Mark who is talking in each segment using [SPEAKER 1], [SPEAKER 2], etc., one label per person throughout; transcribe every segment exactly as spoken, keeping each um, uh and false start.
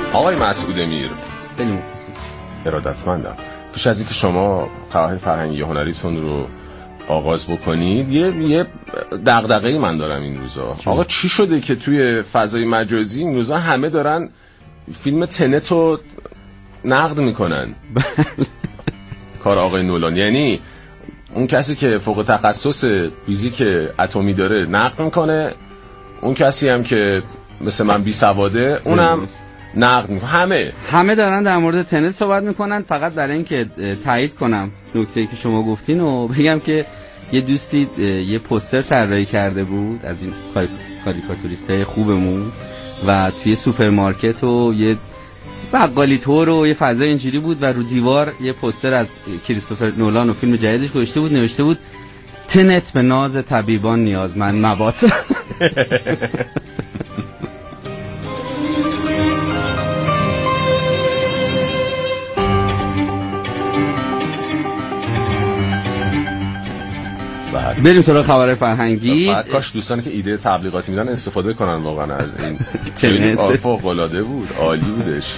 [SPEAKER 1] آقای مسعود امیر،
[SPEAKER 2] خیلی مخلصم.
[SPEAKER 1] ارادتمندم. پیش از اینکه شما خواهر فرهنگی هنریتون رو آغاز بکنید، یه یه دغدغه‌ای من دارم این روزا. آقا چی شده که توی فضای مجازی این روزا همه دارن فیلم تنت رو نقد میکنن؟ کار آقای نولان، یعنی اون کسی که فوق تخصص فیزیک اتمی داره نقد میکنه، اون کسی هم که مثل من بی سواده اونم نقد میکنه. همه
[SPEAKER 2] همه دارن در مورد تنت صحبت میکنن. فقط برای اینکه تایید کنم نکته‌ای که شما گفتین و بگم که یه دوستی یه پوستر طراحی کرده بود از این کاریکاتوریستای خوبمون و توی سوپرمارکت و یه بقالی طور و یه فضای اینجوری بود و رو دیوار یه پوستر از کریستوفر نولان و فیلم جدیدش گذاشته بود، نوشته بود تنت به ناز طبیبان نیازمند مواد. بریم سراغ خبر فرهنگی.
[SPEAKER 1] بعد کاش دوستانی که ایده تبلیغاتی میدن استفاده کنن واقعا از این. خیلی فوق العاده بود، عالی بودش.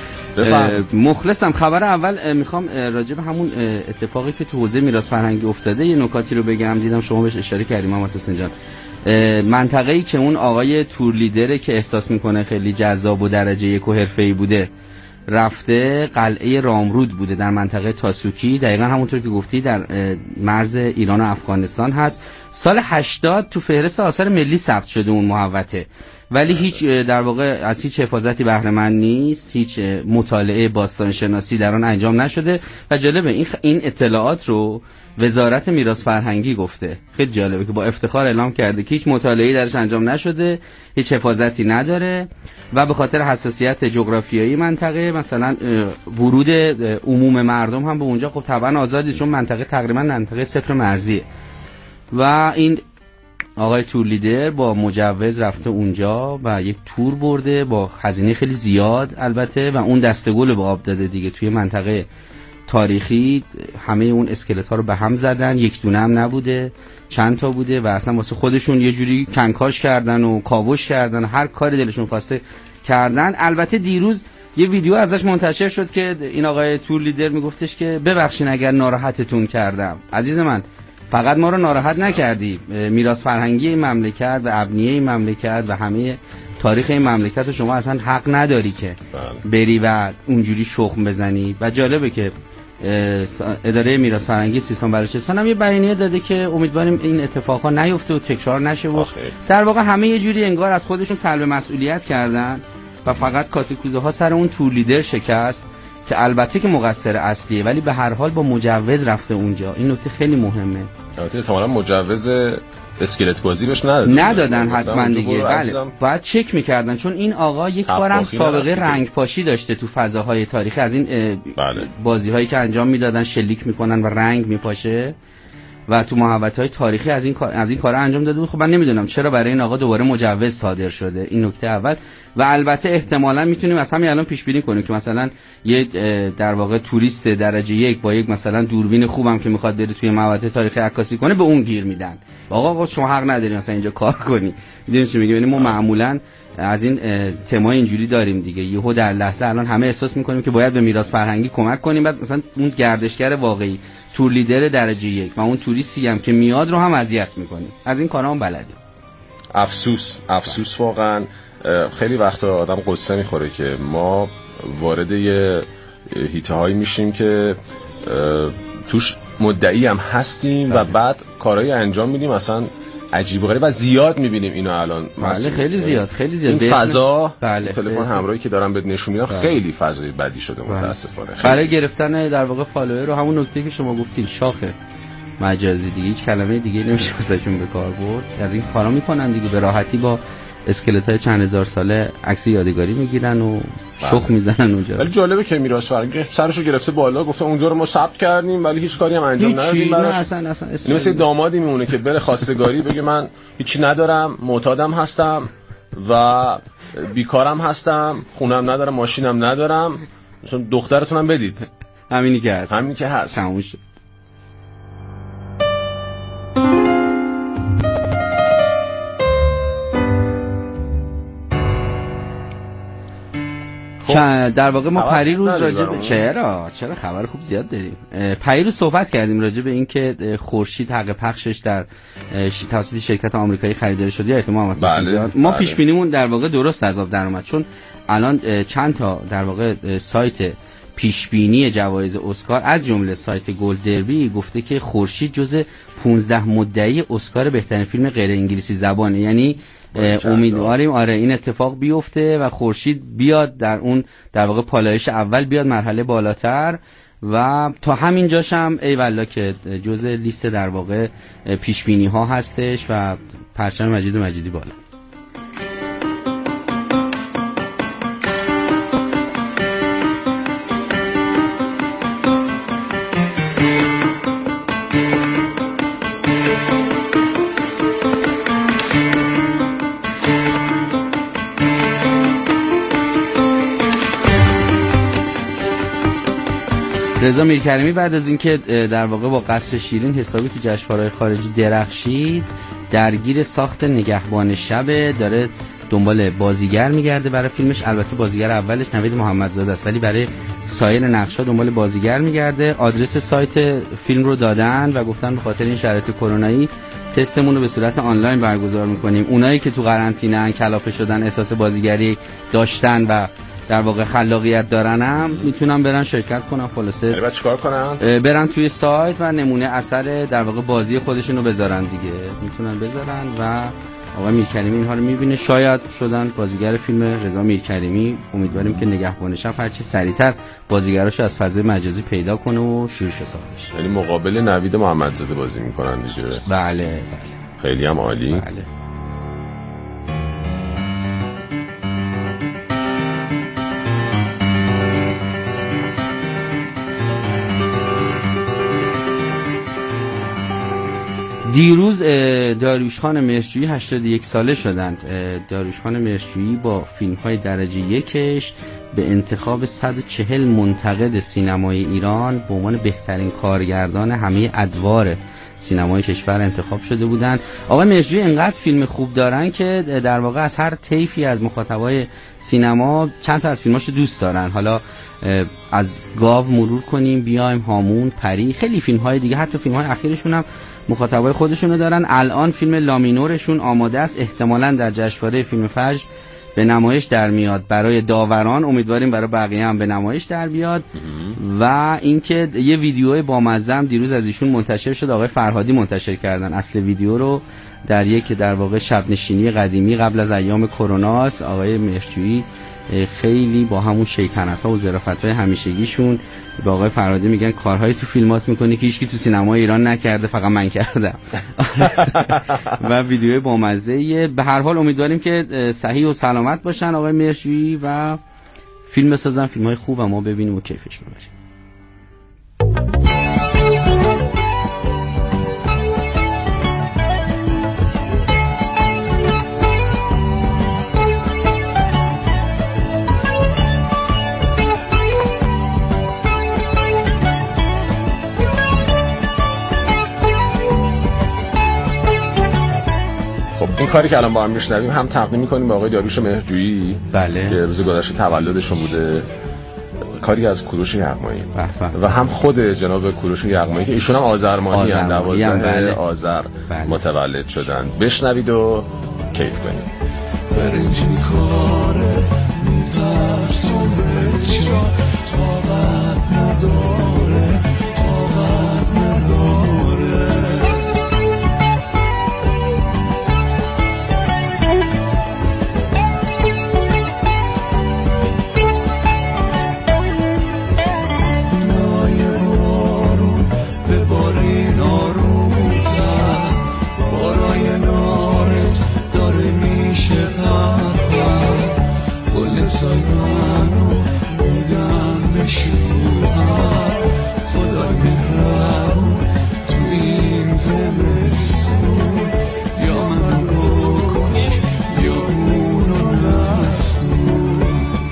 [SPEAKER 2] مخلصم. خبر اول میخوام راجع به همون اتفاقی که تو حوزه میراث فرهنگی افتاده یه نکاتی رو بگم. دیدم شما بهش اشاره کردیم محمد حسین جان. منطقه‌ای که اون آقای تور لیدره که احساس میکنه خیلی جذاب و درجه یک و حرفه‌ای بوده رفته، قلعه رامرود بوده در منطقه تاسوکی، دقیقا همونطور که گفتی در مرز ایران و افغانستان هست. سال هشتاد تو فهرست آثار ملی ثبت شده اون محوطه، ولی هیچ در واقع از هیچ حفاظتی بهره مند نیست، هیچ مطالعه باستان شناسی در آن انجام نشده و جالبه این این اطلاعات رو وزارت میراث فرهنگی گفته. خیلی جالبه که با افتخار اعلام کرده که هیچ مطالعه‌ای درش انجام نشده، هیچ حفاظتی نداره و به خاطر حساسیت جغرافیایی منطقه مثلا ورود عموم مردم هم به اونجا خب طبعا آزادی، چون منطقه تقریبا منطقه صفر مرزیه و این آقای تور لیدر با مجوز رفته اونجا و یک تور برده با هزینه خیلی زیاد البته و اون دسته‌گل به آب داده دیگه. توی منطقه تاریخی همه اون اسکلت ها رو به هم زدن، یک دونه هم نبوده، چند تا بوده و اصلا واسه خودشون یه جوری کنکاش کردن و کاوش کردن، هر کاری دلشون خواسته کردن. البته دیروز یه ویدیو ازش منتشر شد که این آقای تور لیدر میگفتش که ببخشین اگر ناراحتتون کردم. عزیز من، فقط ما رو ناراحت نکردی، میراث فرهنگی این مملکت و ابنیه این مملکت و همه تاریخ این مملکت رو شما اصلا حق نداری که بری و اونجوری شخم بزنی. و جالبه که اداره میراث فرهنگی سیستان بلوچستان هم یه بیانیه داده که امیدواریم این اتفاقا نیفته و تکرار نشه و در واقع همه یه جوری انگار از خودشون سلب مسئولیت کردن و فقط کاسه کوزه ها سر اون تور لیدر شکست که البته که مقصر اصلیه، ولی به هر حال با مجوز رفته اونجا. این نکته خیلی مهمه.
[SPEAKER 1] البته احتمالاً مجوز اسکلت بازی بهش ندادن
[SPEAKER 2] ندادن حتما دیگه. بله باید چک میکردن، چون این آقا یک بارم سابقه رنگ پاشی داشته تو فضاهای تاریخی از این بله. بازی هایی که انجام میدادن شلیک میکنن و رنگ میپاشه و تو محوطه‌های تاریخی از این کار از این کارا انجام داده بود. خب من نمیدونم چرا برای این آقا دوباره مجوز صادر شده. این نکته اول. و البته احتمالاً میتونیم از همین الان پیش بینی کنیم که مثلا یه در واقع توریست درجه یک با یک مثلا دوربین خوبم که میخواد بره توی محوطه تاریخی عکاسی کنه به اون گیر میدن. آقا شما حق نداری مثلا اینجا کار کنی. میدونید چی میگم؟ یعنی ما معمولاً از این تمای اینجوری داریم دیگه. یهو در لحظه الان همه احساس میکنیم که باید به میراث فرهنگی کمک کنیم، بعد مثلا اون گردشگر واقعی تور لیدر درجه یک و اون توریستی هم که میاد رو هم اذیت میکنیم. از این کارا هم بلدیم.
[SPEAKER 1] افسوس افسوس واقعا. خیلی وقتا آدم قصه میخوره که ما وارد یه هیته هایی میشیم که توش مدعی هم هستیم بله. و بعد کارهایی انجام میدیم اصلا عجیب و غریب و زیاد میبینیم اینو الان.
[SPEAKER 2] بله خیلی زیاد خیلی زیاد.
[SPEAKER 1] این فضا
[SPEAKER 2] بله.
[SPEAKER 1] تلفن همراهی که دارم بهت نشون میدم بله. خیلی فضای بدی شده بله. متاسفانه.
[SPEAKER 2] برای گرفتن در واقع فالوور رو همون نکته که شما گفتین شاخه مجازی دیگه، هیچ کلمه دیگه نمیشه واسهشون به کار برد. از این کارا میکنن دیگه، به راحتی با اسکلت های چند هزار ساله عکس یادگاری میگیرن و شخ میزنن اونجا.
[SPEAKER 1] ولی جالبه که میراث فرهنگی سرشو گرفته بالا گفته اونجا رو ما ثبت کردیم ولی هیچ کاری هم انجام ندادیم براش.
[SPEAKER 2] اصلا اصلا
[SPEAKER 1] این مثل دامادی میمونه که بره خواستگاری بگه من هیچی ندارم، معتادم هستم و بیکارم هستم، خونم ندارم، ماشینم ندارم، مثلا دخترتونم بدید.
[SPEAKER 2] همینی که هست.
[SPEAKER 1] همینی که هست.
[SPEAKER 2] تموم شد. در واقع ما پریروز راجع به چرا چرا خبر خوب زیاد داریم. پریروز صحبت کردیم راجع به اینکه خورشید حق پخشش در توسط شرکت آمریکایی خریداری شد یا احتمال
[SPEAKER 1] بله،
[SPEAKER 2] ما
[SPEAKER 1] بله.
[SPEAKER 2] پیش بینیمون در واقع درست از آب در اومد، چون الان چند تا در واقع سایت پیش بینی جوایز اسکار از جمله سایت گولد دربی گفته که خورشید جزء پانزده مدعی اسکار بهترین فیلم غیر انگلیسی زبانه. یعنی امیدواریم آره این اتفاق بیفته و خورشید بیاد در اون در واقع پالایش اول بیاد مرحله بالاتر و تا همین جاشم ای والله که جزء لیست در واقع پیش بینی ها هستش و پرچم مجید و مجیدی بالا. رضا میرکریمی بعد از اینکه در واقع با قصر شیرین حسابی تو جشنواره‌های خارجی درخشید، درگیر ساخت نگهبان شب، داره دنبال بازیگر میگرده برای فیلمش. البته بازیگر اولش نوید محمدزاده است ولی برای سایر نقشا دنبال بازیگر میگرده. آدرس سایت فیلم رو دادن و گفتن به خاطر این شرایط کرونایی تستمون رو به صورت آنلاین برگزار میکنیم. اونایی که تو قرنطینه ان کلافه شدن احساس بازیگری داشتن و در واقع خلاقیت دارن هم میتونن برن شرکت کنن. خلاصه
[SPEAKER 1] بعد چیکار کنن؟
[SPEAKER 2] برن توی سایت و نمونه اثر در واقع بازی خودشون رو بذارن دیگه، میتونن بذارن و آقا میرکریمی اینها رو میبینه. شاید شدن بازیگر فیلم رضا میرکریمی. امیدواریم که نگهبان شب هرچی سریعتر بازیگراشو از فضای مجازی پیدا کنه و شروع شه ساختش.
[SPEAKER 1] یعنی مقابل نوید محمدزاده بازی میکنن دیگه.
[SPEAKER 2] بله بله
[SPEAKER 1] خیلی هم عالی.
[SPEAKER 2] بله. دیروز داریوش خان مهرجویی هشتاد و یک ساله شدند. داریوش خان مهرجویی با فیلم‌های درجه یکش به انتخاب صد و چهل منتقد سینمای ایران به عنوان بهترین کارگردان همه ادوار سینمای کشور انتخاب شده بودند. آقای مهرجویی انقدر فیلم خوب دارن که در واقع از هر طیفی از مخاطبای سینما چند تا از فیلماشو دوست دارن. حالا از گاو مرور کنیم بیایم، هامون، پری، خیلی فیلم‌های دیگه، حتی فیلم‌های اخیرشون هم مخاطبای خودشونو دارن. الان فیلم لامینورشون آماده است، احتمالاً در جشنواره فیلم فجر به نمایش در میاد برای داوران. امیدواریم برای بقیه هم به نمایش در بیاد. و اینکه یه ویدیوی بامزه هم دیروز از ایشون منتشر شد، آقای فرهادی منتشر کردن اصل ویدیو رو، در یک در واقع شب نشینی قدیمی قبل از ایام کروناست. آقای مهرجویی خیلی با همون شیطنت‌ها و ظرافت‌های همیشگیشون به آقای فرهادی میگن کارهایی تو فیلمات میکنی که هیچکی تو سینمای ایران نکرده، فقط من کردم. و ویدیوی بامزه‌ایه. به هر حال امیدواریم که صحیح و سلامت باشن آقای مهرجویی و فیلم بسازن، فیلم‌های خوب و ما ببینیم و کیفش ببریم.
[SPEAKER 1] این کاری که الان با هم میشنویم هم تقدیم می‌کنیم به آقای داریوش مهرجویی.
[SPEAKER 2] بله.
[SPEAKER 1] که روز گذشته تولدشون بوده، کاری از کوروش یغمایی و هم خود جناب کوروش یغمایی که ایشون هم آذرمانی ان، دوازده آذر بله. متولد شدن. بشنوید و کیف کنید. برنج می‌کاره میترسم به چرا طاقت نداره طاقت نداره. سایبانو بودم بشوهم خدای مهربون تو این زمستون، یا من رو کش یا اونو لستون.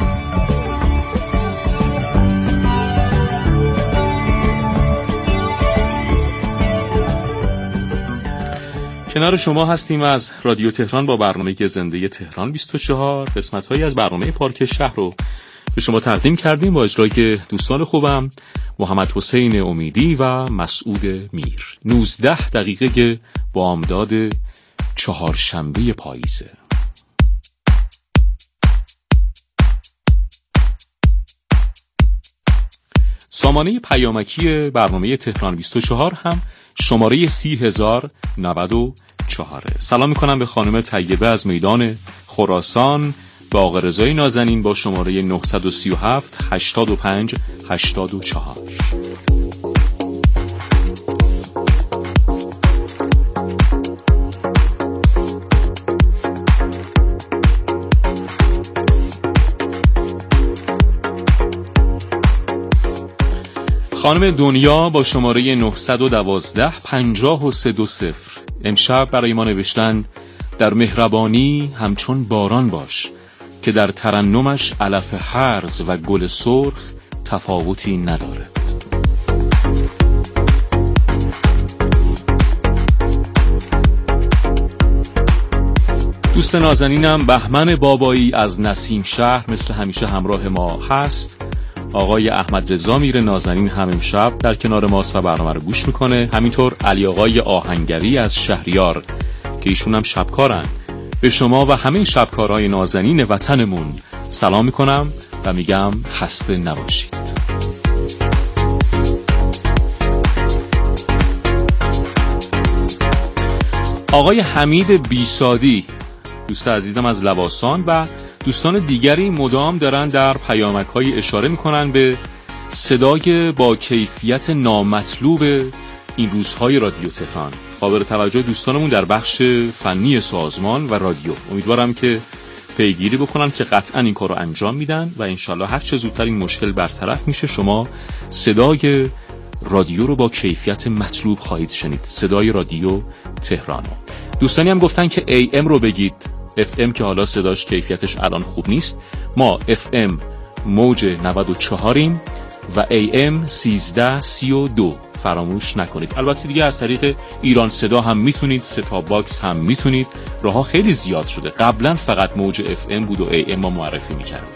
[SPEAKER 3] کنار شما هستیم از رادیو تهران با برنامه زنده تهران بیست و چهار. قسمت‌هایی از برنامه پارک شهر رو به شما تقدیم کردیم با اجرای دوستان خوبم محمد حسین امیدی و مسعود میر. نوزده دقیقه بامداد چهارشنبه پاییزه. سامانه پیامکی برنامه تهران بیست و چهار هم شماره سی هزار و نود و چهار. سلام میکنم به خانم طیبه از میدان خراسان، با آقا رضای نازنین با شماره نه سه هفت هشتاد و پنج هشتاد و چهار. خانم دنیا با شماره نه یک دو پنجاه و سه دو صفر امشب برای ما نوشتن: در مهربانی همچون باران باش که در ترنمش علف هرز و گل سرخ تفاوتی ندارد. دوست نازنینم بهمن بابایی از نسیم شهر مثل همیشه همراه ما هست. آقای احمد رضا میر نازنین هم امشب در کنار ماست و برنامه رو گوش میکنه. همینطور علی آقای آهنگری از شهریار که ایشون هم شبکارن. به شما و همه شبکارهای نازنین وطنمون سلام میکنم و میگم خسته نباشید. آقای حمید بیسادی، دوست عزیزم از لواسان، و دوستان دیگری مدام دارن در پیامک‌های اشاره میکنن به صدای با کیفیت نامطلوب این روزهای رادیو تهران. قابل توجه دوستانمون در بخش فنی سازمان و رادیو. امیدوارم که پیگیری بکنن که قطعا این کار رو انجام میدن و انشالله هر چه زودتر این مشکل برطرف میشه شما صدای رادیو رو با کیفیت مطلوب خواهید شنید. صدای رادیو تهران. دوستانی هم گفتن که ای ام رو بگید. اف ام که حالا صداش کیفیتش الان خوب نیست. ما اف ام موج نود و چهاریم و ای ام سیزده سی و دو، فراموش نکنید. البته دیگه از طریق ایران صدا هم میتونید، ستا باکس هم میتونید. راه‌ها خیلی زیاد شده. قبلا فقط موج اف ام بود و ای ام ما معرفی میکردیم.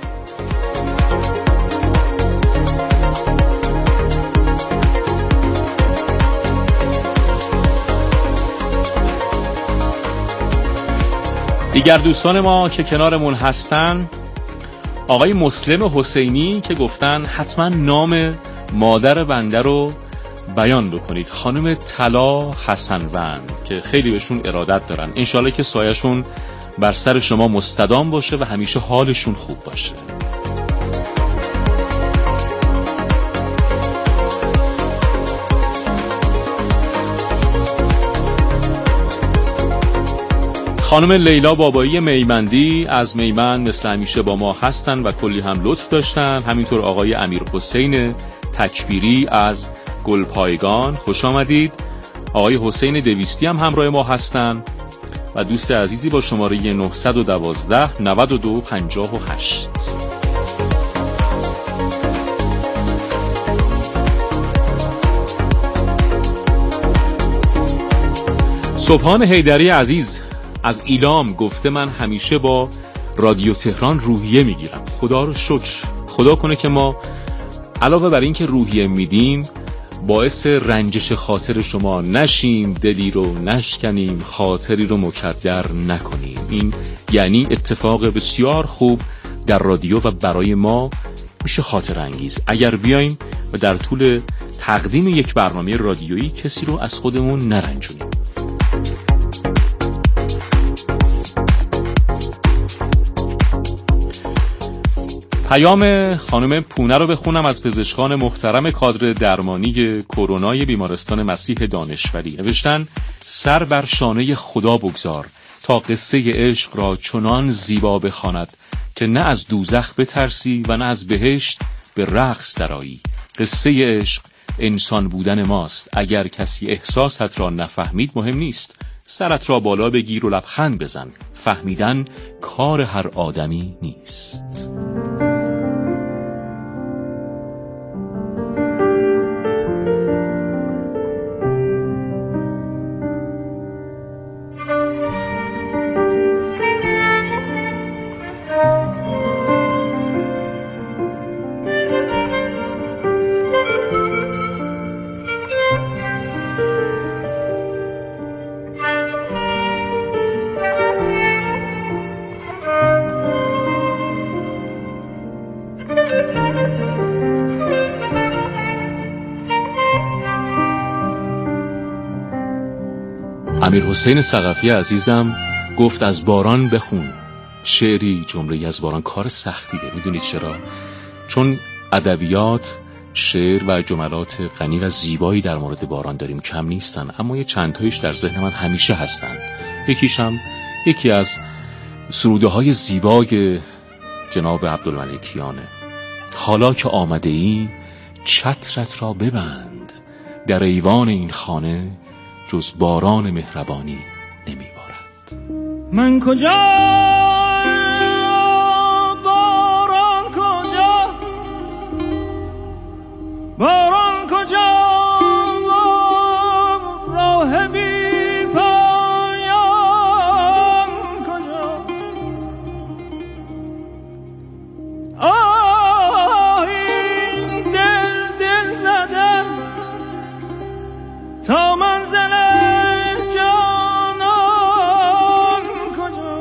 [SPEAKER 3] دیگر دوستان ما که کنارمون هستن، آقای مسلم حسینی که گفتن حتما نام مادر بنده رو بیان بکنید. خانم طلا حسنوند که خیلی بهشون ارادت دارن. انشالله که سایه‌شون بر سر شما مستدام باشه و همیشه حالشون خوب باشه. خانم لیلا بابایی میمندی از میمند مثل همیشه با ما هستن و کلی هم لطف داشتن. همینطور آقای امیر حسین تکبیری از گلپایگان، خوش آمدید. آقای حسین دویستی هم همراه ما هستن و دوست عزیزی با شماره نه یک دو نود و دو پنجاه و هشت. صبحان حیدری عزیز از ایلام گفته من همیشه با رادیو تهران روحیه میگیرم. خدا رو شکر. خدا کنه که ما علاوه بر این که روحیه میدیم باعث رنجش خاطر شما نشیم، دلی رو نشکنیم، خاطری رو مکدر نکنیم. این یعنی اتفاق بسیار خوب در رادیو و برای ما میشه خاطر انگیز اگر بیایم و در طول تقدیم یک برنامه رادیویی کسی رو از خودمون نرنجونیم. پیام خانم پونه رو بخونم از پزشکان محترم کادر درمانی کرونای بیمارستان مسیح دانشوری. نوشتن: سر بر شانه خدا بگذار تا قصه عشق را چنان زیبا بخواند که نه از دوزخ بترسی و نه از بهشت به رقص درآیی. قصه عشق انسان بودن ماست. اگر کسی احساست را نفهمید مهم نیست. سرت را بالا بگیر و لبخند بزن. فهمیدن کار هر آدمی نیست. امیر حسین ثقفی عزیزم گفت از باران بخون. شعری جمله از باران کار سختیه. میدونید چرا؟ چون ادبیات، شعر و جملات غنی و زیبایی در مورد باران داریم، کم نیستن، اما یه چند تایش در ذهن من همیشه هستن. یکیش هم یکی از سروده های زیبای جناب عبدالملکیانه. حالا که آمده ای چترت را ببند، در ایوان این خانه جز باران مهربانی نمی بارد.
[SPEAKER 4] من کجا باران کجا، باران کجا، راه بی پایان کجا. آه این دل دل زدم تا منزل جانان کجا.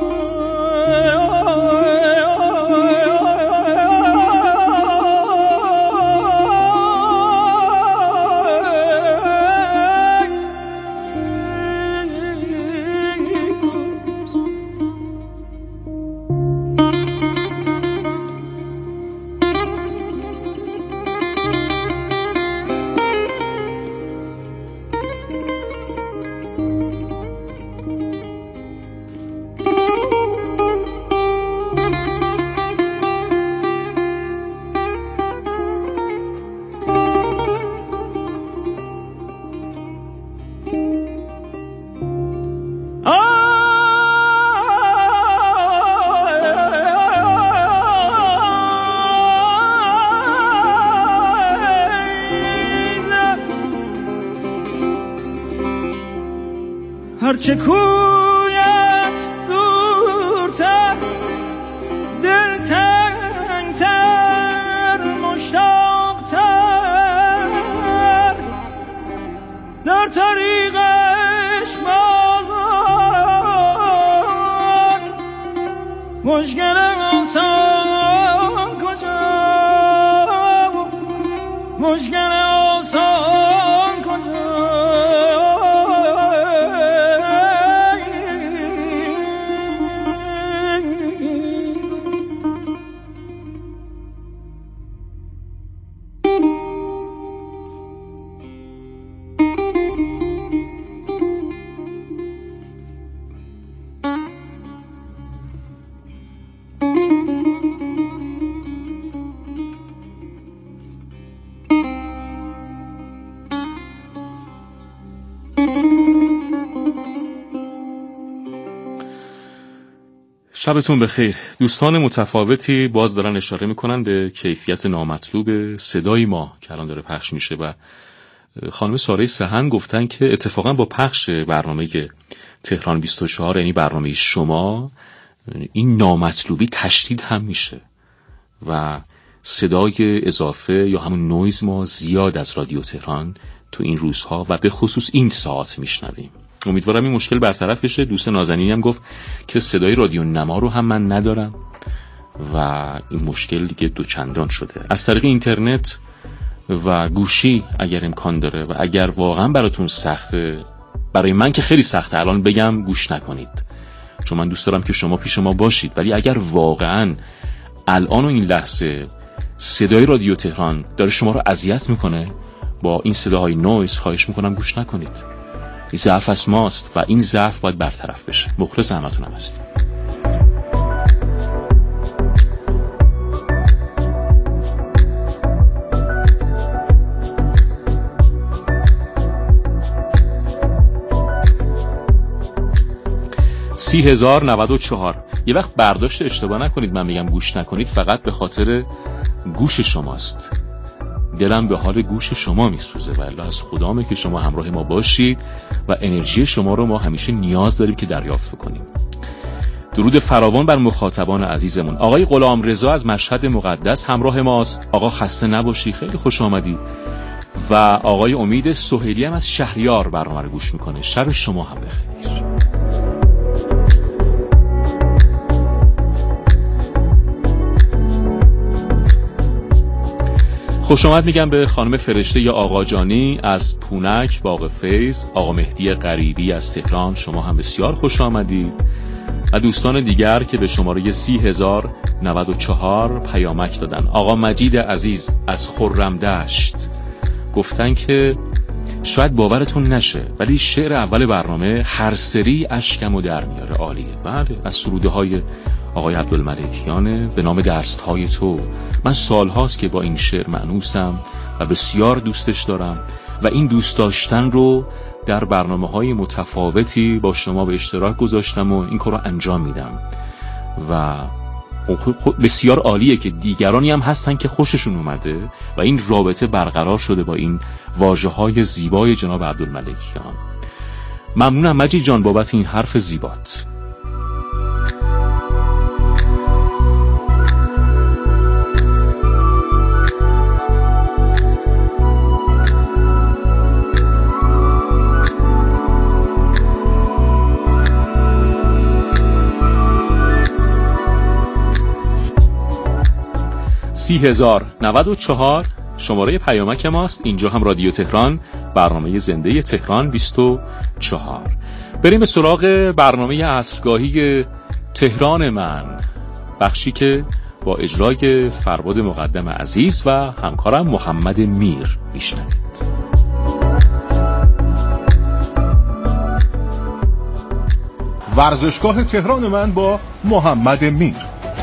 [SPEAKER 4] هرچه کویت دورتر، دل تنگتر، مشتاقتر، در طریقش بازان مشکل آسان کجا، مشکل آسان کجا.
[SPEAKER 3] شبتون بخیر. دوستان متفاوتی باز دارن اشاره میکنن به کیفیت نامطلوب صدای ما که الان داره پخش میشه و خانم ساره سهن گفتن که اتفاقا با پخش برنامه تهران بیست و چهار، یعنی برنامه شما، این نامطلوبی تشدید هم میشه و صدای اضافه یا همون نویز ما زیاد از رادیو تهران تو این روزها و به خصوص این ساعت میشنویم. امیدوارم این مشکل برطرف بشه. دوست نازنینی هم گفت که صدای رادیو نما رو هم من ندارم و این مشکل دیگه دوچندان شده. از طریق اینترنت و گوشی اگر امکان داره و اگر واقعا براتون سخته، برای من که خیلی سخته الان بگم گوش نکنید، چون من دوست دارم که شما پیش ما باشید، ولی اگر واقعا الان و این لحظه صدای رادیو تهران داره شما رو اذیت میکنه با این صداهای نویز، خواهش میکنم گوش نکنید. این ضعف از ماست و این ضعف باید برطرف بشه. مخلص همتونم هستم. سی هزار نود و چهار. یه وقت برداشت اشتباه نکنید، من میگم گوش نکنید فقط به خاطر گوش شماست. دلم به حال گوش شما میسوزه و الله از خدامه که شما همراه ما باشید و انرژی شما رو ما همیشه نیاز داریم که دریافت کنیم. درود فراوان بر مخاطبان عزیزمون. آقای غلامرضا از مشهد مقدس همراه ماست. آقا خسته نباشی، خیلی خوش آمدی. و آقای امید سهیلی هم از شهریار برنامه رو گوش میکنه. شب شما هم بخیر. خوش آمد میگم به خانم فرشته یا آقا جانی از پونک باغ فیض، آقا مهدی غریبی از تهران، شما هم بسیار خوش آمدید، و دوستان دیگر که به شماره سی هزار نود و چهار پیامک دادن. آقا مجید عزیز از خرمدشت گفتن که شاید باورتون نشه ولی شعر اول برنامه هر سری اشکمو در میاره، عالیه. بله، از سروده های آقای عبدالملکیانه به نام دستهای تو. من سالهاست که با این شعر مأنوسم و بسیار دوستش دارم و این دوست داشتن رو در برنامه‌های متفاوتی با شما به اشتراک گذاشتم و این کار رو انجام میدم و بسیار عالیه که دیگرانی هم هستن که خوششون اومده و این رابطه برقرار شده با این واژه‌های زیبای جناب عبدالملکیان. ممنونم مجید جان بابت این حرف زیبات. سی هزار نود و چهار شماره پیامک ماست. اینجا هم رادیو تهران، برنامه زنده تهران بیست و چهار. بریم به سراغ برنامه عصرگاهی تهران من، بخشی که با اجرای فرباد مقدم عزیز و همکارم محمد میر میشنوید.
[SPEAKER 5] ورزشگاه تهران من با محمد میر.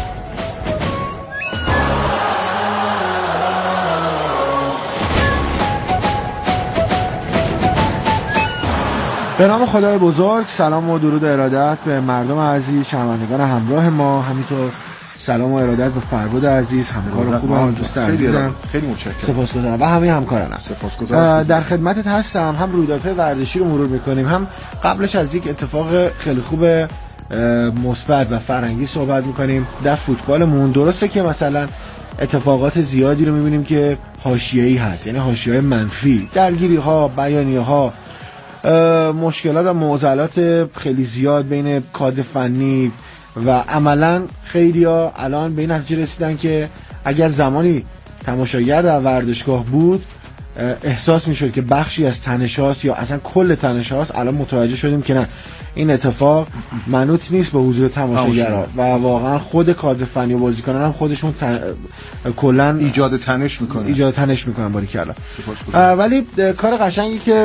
[SPEAKER 6] به نام خدای بزرگ، سلام و درود و ارادت به مردم عزیز، شنوندگان همراه ما، همینطور سلام و ارادت به فرباد عزیز، همکار خوبم، دوست عزیزم.
[SPEAKER 5] خیلی متشکرم.
[SPEAKER 6] سپاسگزارم و همه همکارانم.
[SPEAKER 5] سپاسگزارم.
[SPEAKER 6] در خدمتت هستم. هم رویدادهای ورزشی رو مرور می‌کنیم، هم قبلش از یک اتفاق خیلی خوب مثبت و فرهنگی صحبت می‌کنیم در فوتبالمون. درسته که مثلا اتفاقات زیادی رو می‌بینیم که حاشیه‌ای هست، یعنی حاشیه‌های منفی، درگیری‌ها، بیانیه‌ها، مشکلات و معضلات خیلی زیاد بین کادر فنی و عملا خیلی‌ها الان به این نتیجه رسیدن که اگر زمانی تماشاگر در ورزشگاه بود احساس می‌شد که بخشی از تنش‌هاست یا اصلا کل تنش‌هاست، الان متوجه شدیم که نه، این اتفاق منوط نیست به حضور تماشاگرها و واقعا خود کادر فنی و بازیکنان هم خودشون تن... کلا
[SPEAKER 5] ایجاد تنش می‌کنن
[SPEAKER 6] ایجاد تنش می‌کنن باریکلا. ولی کار قشنگی که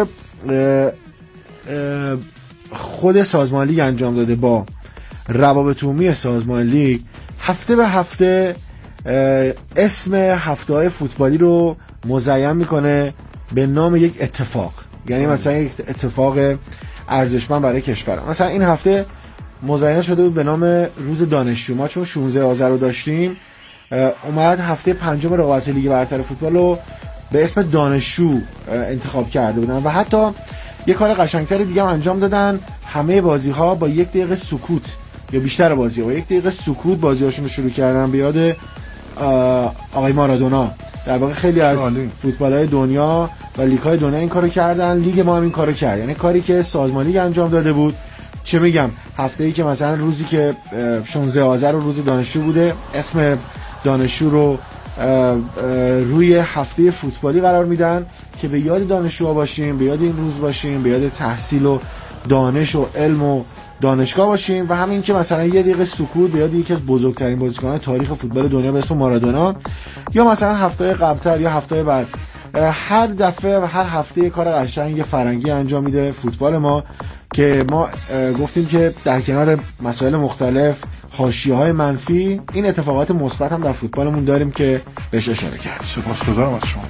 [SPEAKER 6] خود سازمان لیگ انجام داده با روابط عمومی سازمان لیگ، هفته به هفته اسم هفته‌های فوتبالی رو مزین میکنه به نام یک اتفاق، یعنی مثلا یک اتفاق ارزشمند برای کشور. مثلا این هفته مزین شده بود به نام روز دانشجو. ما چون شانزده آذر رو داشتیم، اومد هفته پنجم رقابت لیگ برتر فوتبال رو به اسم دانشجو انتخاب کرده بودن و حتی یه کار قشنگتر دیگه هم انجام دادن. همه بازی‌ها با یک دقیقه سکوت یا بیشتر بازی‌ها با یک دقیقه سکوت بازی‌هاشون رو شروع کردن به یاد آقای مارادونا. در واقع خیلی از فوتبال‌های دنیا و لیگ‌های دنیا این کارو کردن، لیگ ما هم این کارو کرد. یعنی کاری که سازمان لیگ انجام داده بود، چه میگم، هفته‌ای که مثلا روزی که شانزده آذر رو روز دانشجو بوده، اسم دانشجو رو روی هفته فوتبالی قرار میدن که به یاد دانشجوها باشیم، به یاد این روز باشیم، به یاد تحصیل و دانش و علم و دانشگاه باشیم و همین که مثلا یه دقیقه سکوت به یاد یکی از بزرگترین بازیکنان تاریخ فوتبال دنیا به اسم مارادونا، یا مثلا هفته قبل‌تر یا هفته بعد. هر دفعه و هر هفته یه کار قشنگ فرنگی انجام میده فوتبال ما که ما گفتیم که در کنار مسائل مختلف، حاشیه‌های منفی، این اتفاقات مثبت هم در فوتبالمون داریم که بهش اشاره کرد.
[SPEAKER 5] سپاسگزارم از شما.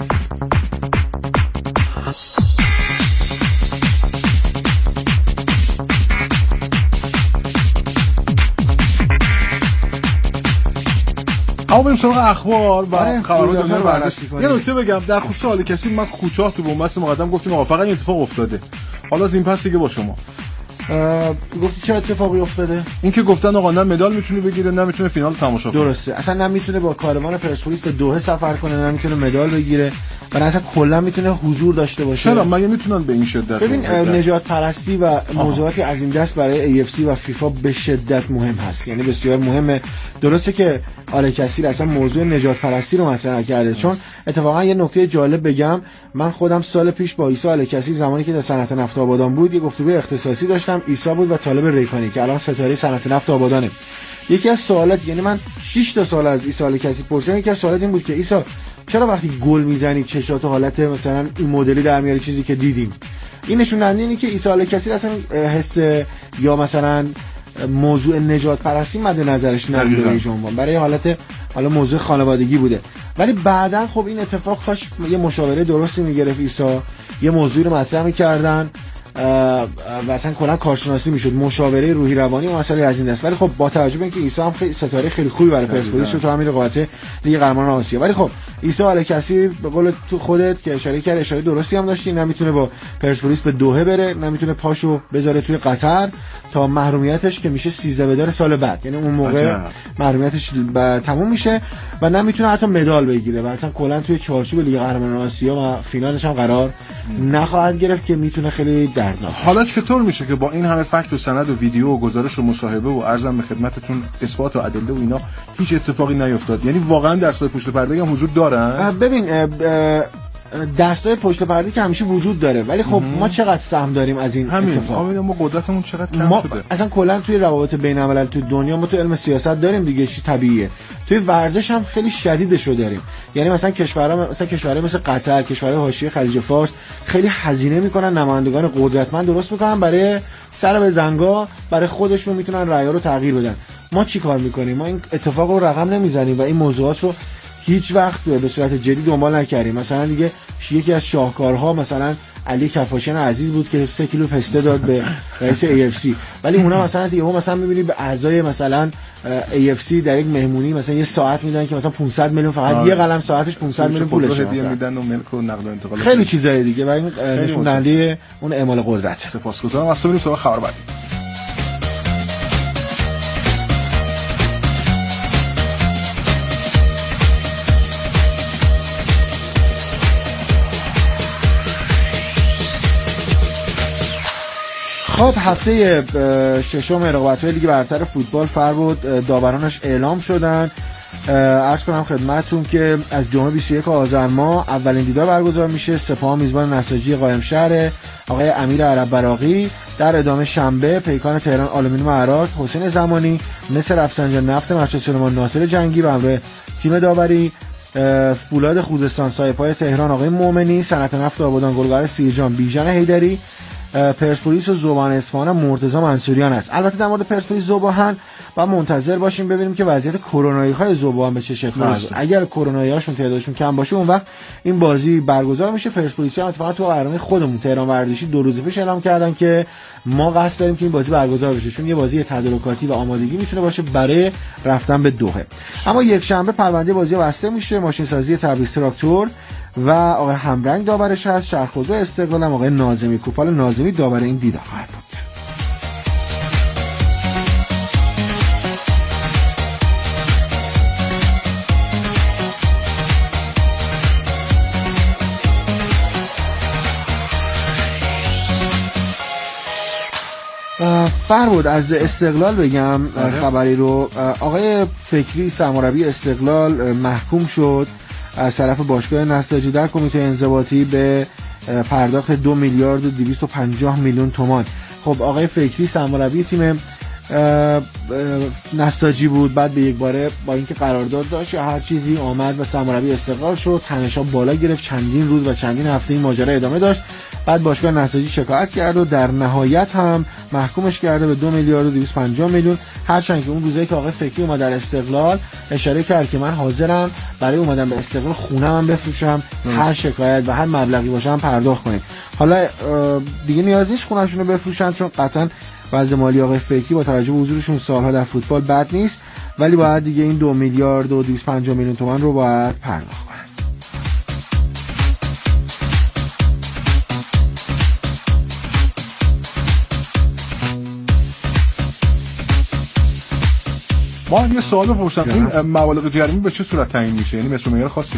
[SPEAKER 5] اما بریم سراغ اخبار و خبرهای دنیا ورزشی. یه نکته بگم در خصوص حال کسی، من کوتاه تو بنبست مقدم گفتیم آقا فقط این اتفاق افتاده، حالا از این پس دیگه با شما
[SPEAKER 6] گفتی چه اتفاقی افتاده؟
[SPEAKER 5] این که گفتن آقا نه مدال میتونه بگیره نه میتونه فینال تماشا کنه.
[SPEAKER 6] درسته، اصلا نمیتونه با کاروان پرسپولیس به دوحه سفر کنه، نمیتونه مدال بگیره و اصلا کلا میتونه حضور داشته باشه.
[SPEAKER 5] چرا مگه میتونن به این شدت؟
[SPEAKER 6] ببین نجات پرستی و موضوعاتی از این دست برای ای اف سی و فیفا به شدت مهم هست، یعنی بسیار مهمه. درسته که آل کثیر اصلا موضوع نجات پرستی رو مطرح کرده، چون اتفاقا یه نکته جالب بگم، من خودم سال پیش با عیسی آل کثیر زمانی که در صنعت نفت آبادان بود یه گفتگوی اختصاصی داشتم، عیسی بود و طالب ریکانی که الان ستاره صنعت نفت آبادانه. یکی از سوالات، یعنی من شش تا سوال از عیسی آل کثیر پرسیدم، یکی از سوالات این بود که عیسی چرا وقتی گل میزنی چشات حالت مثلا این مدلی در میاری چیزی که دیدیم؟ این نشون دهنده اینه که عیسی آل کثیر اصلا حس یا مثلا موضوع نجات پرستی مد نظرش نبوده جنبان، برای حالت حالا موضوع خانوادگی بوده. ولی بعدن خب این اتفاق کاش یه مشاوره درستی میگرفت عیسی، یه موضوعی رو مطرح میکردن و اصلا کلا کارشناسی میشد، مشاوره روحی روانی و مسائل از این دست. ولی خب با توجه به اینکه عیسی هم خیلی ستاره خیلی خوبی برای پرسپولیس شد تو همین رقابت لیگ قهرمانان آسیا، ولی خب عیسی آل کثیر به قول تو خودت که اشاره کرد، اشاره درستی هم داشتی، نمیتونه با پرسپولیس به دوحه بره، نمیتونه پاشو بذاره توی قطر تا محرومیتش که میشه سیزده بدار سال بعد، یعنی اون موقع محرومیتش تموم میشه و نمیتونه حتی مدال بگیره و اصلا کلا توی چارچوب لیگ قهرمانان آسیا و فینالش هم قرار نخواهد گرفت که میتونه خیلی دردناک.
[SPEAKER 5] حالا چطور میشه که با این همه فکت و سند و ویدیو و گزارش و مصاحبه و عرضم به خدمتتون اثبات و ادله و اینا هیچ اتفاقی نیفتاد؟ یعنی واقعا دستای پشت پرده هم حضور دارن؟
[SPEAKER 6] ببین دستای پشت پرده که همیشه وجود داره، ولی خب ما چقدر سهم داریم از این
[SPEAKER 5] همین.
[SPEAKER 6] اتفاق؟
[SPEAKER 5] همین ما قدرتمون چقدر کم
[SPEAKER 6] ما
[SPEAKER 5] شده.
[SPEAKER 6] اصلا کلا توی روابط بین الملل تو دنیا ما تو علم سیاست داریم دیگه، چی طبیعیه. توی ورزش هم خیلی شدیدشو داریم، یعنی مثلا کشورها مثلا کشورهای مثل قطر، کشورهای حاشیه خلیج فارس خیلی هزینه میکنن، نمایندگان قدرتمند درست میکنن برای سر به زنگا، برای خودشون میتونن رأی رو تغییر بدن. ما چی کار میکنیم؟ ما این اتفاق رو رقم نمیزنیم و این موضوعات رو هیچ وقت به صورت جدی دنبال نکردیم. مثلا دیگه یکی از شاهکارها مثلا علی کفاشیان عزیز بود که سه کیلو پسته داد به رئیس ای اف سی، ولی اونا مثلا دیگه هم مثلا می‌بینی به اعضای مثلا ای اف سی در یک مهمونی مثلا یه ساعت میدن که مثلا پانصد میلیون فقط آه. یه قلم ساعتش پانصد میلیون پولش
[SPEAKER 5] هدیه میدن و ملک و نقل و انتقال
[SPEAKER 6] خیلی چیزای دیگه و این نشون دهنده اون اعمال قدرت.
[SPEAKER 5] سپاسگزارم. واسه بریم سراغ خبر بعدی.
[SPEAKER 6] خب هفته ششم رقابت‌های لیگ برتر فوتبال فرود داورانش اعلام شدن. عرض کنم خدمتتون که از جمعه بیست و یک آذر ماه اولین دیدار برگزار میشه. سپاهان میزبان نساجی قائم شهر آقای امیر عرب براقی. در ادامه شنبه پیکان تهران آلومینیوم عراق حسین زمانی، نصر رفسنجان نفت مسجد سلیمان ناصر جنگی و همراه تیم داوری. فولاد خوزستان سایپای تهران آقای مومنی، صنعت نفت آبادان گلگهر سیرجان بیژن حیدری. پرسپولیس و ذوبان اصفهان مرتضی منصوریان است. البته در مورد پرسپولیس ذوبان با منتظر باشیم ببینیم که وضعیت کرونایی های ذوبان به چه شکلی است. اگر کرونایی هاشون تعدادشون کم باشه اون وقت این بازی برگزار میشه. پرسپولیس هم اتفاقا تو برنامه خودمون تهران ورزشی دو روز پیش اعلام کردن که ما قصد داریم که این بازی برگزار بشه، چون یه بازی تدارکاتی و آمادگی میتونه باشه برای رفتن به دوحه. اما یک شنبه پرونده بازی بسته میشه. ماشین سازی تبریز تراکتور و آقای همرنگ داورش هست. شهرخوزو استقلال هم آقای ناظمی کوپال ناظمی داور این دیدار خواهد بود. فرود از استقلال بگم خبری رو. آقای فکری سرمربی استقلال محکوم شد از طرف باشگاه نساجی در کمیته انضباطی به پرداخت دو میلیارد و دویست و پنجاه میلیون تومان. خب آقای فکری سرمربی تیم نساجی بود، بعد به یک باره با اینکه قرارداد داشت یا هر چیزی آمد و سرمربی استقلال شد، تنش‌ها بالا گرفت، چندین روز و چندین هفته این ماجرا ادامه داشت. بعد باشگاه نساجی شکایت کرد و در نهایت هم محکومش کرده به دو میلیارد و دویست و پنجاه میلیون. هرچند که اون روزایی که آقای فکری اومد در استقلال اشاره کرد که من حاضرم برای اومدن به استقلال خونه‌ام هم بفروشم، هر شکایت و هر مبلغی باشه پرداخت کنیم. حالا دیگه نیاز نیست خونه‌شون رو بفروشن، چون قطعاً وضع مالی آقای فکری با توجه به حضورشون سالها در فوتبال بد نیست، ولی باید دیگه این دو میلیارد و دویست و پنجاه میلیون تومان رو باید پرداخت کنن.
[SPEAKER 5] ما یه سوال بپرسم، این مبالغ جریمه به چه صورت تعیین میشه؟ یعنی متر و معیار خاصی